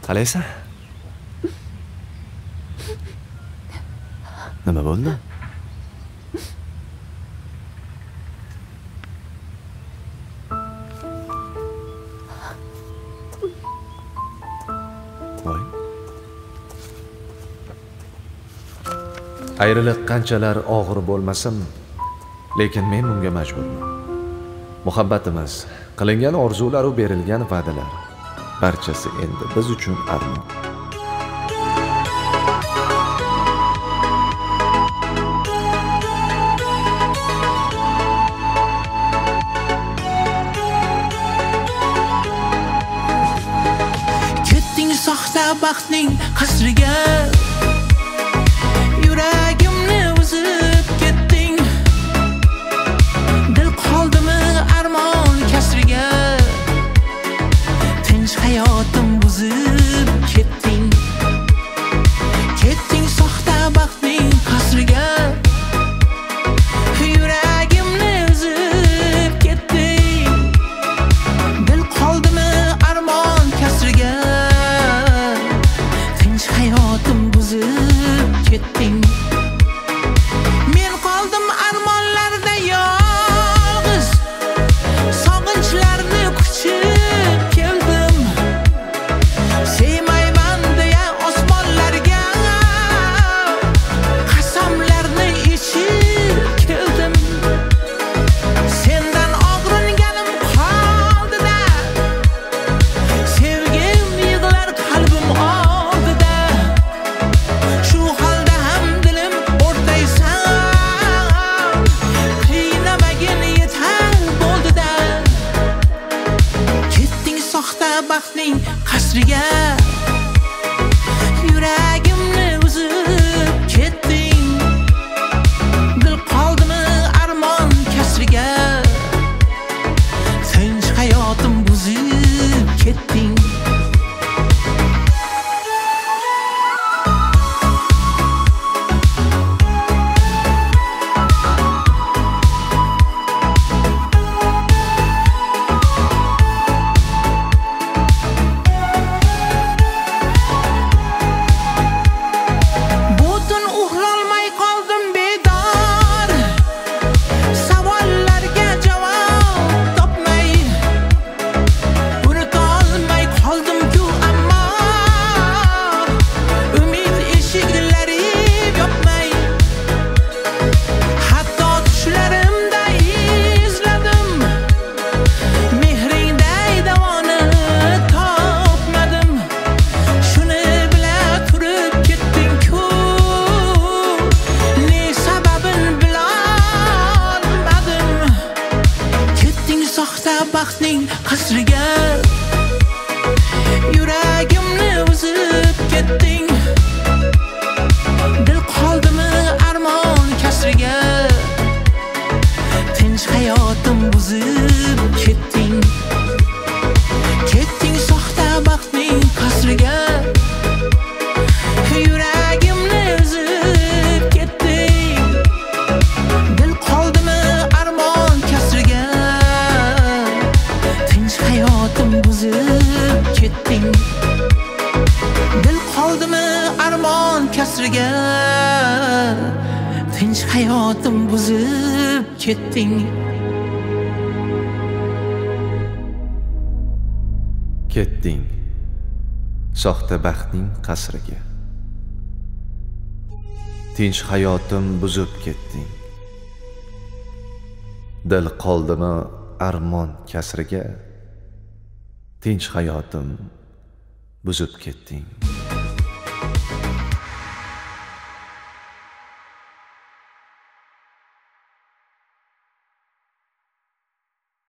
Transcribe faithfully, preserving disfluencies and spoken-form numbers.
Qalaysan? Nima bo'ldi? Voy. Ayriliq qanchalar og'ir bo'lmasin, lekin men bunga majburman. Muhabbatimiz, qilingan orzular va berilgan va'dalar barchasi endi biz uchun armon. Ketding soxta baxtning qasriga, yuragimni uzib ketding. Dil qoldimi armon kasriga, tinch hayotim buzib ketding. Ketding soxta baxtning qasriga, yuragimni uzib ketding. Dil qoldimi armon kasriga, tinch hayotim buzib ketding. Men qoldim armonlarda yolg'iz, sog'inchlarni quchib keldim. Sevmayman deya osmonlarga qasamlarni ichib keldim. Sendan og'ringanim qoldi-da, sevgim yig'lar qalbim oldida. Shu holda ham dilim o'rtaysan, qiynamagin yetar bo'ldi-da. Ketding soxta baxtning qasriga, yuragimni uzib ketding. Dil qoldimi armon kasriga, tinch hayotim buzib ketding. Butun uxlolmay qoldim bedor, savollarga javob topmay. Unutolmay qoldim-ku ammo, umid eshiklari yopmay. Hatto tushlarimda izladim, mehringday davoni topmadim. Shuni bila turib ketding-ku, ne sababin bilolmadim. Ketding soxta baxtning qasriga, yuragimni uzib ketding. Dil qoldimi armon kasriga, tinch hayotim buzib ketding. Ketding soxta baxtning qasriga, yuragimni uzib ketding. Dil qoldimi armon kasriga, tinch hayotim buzib ketding. Dil qoldimi armon kasriga, tinch hayotim buzib ketding. Ketding soxta baxtning qasriga, tinch hayotim buzib ketding. Dil qoldimi armon kasriga, tinch hayotim buzib ketding.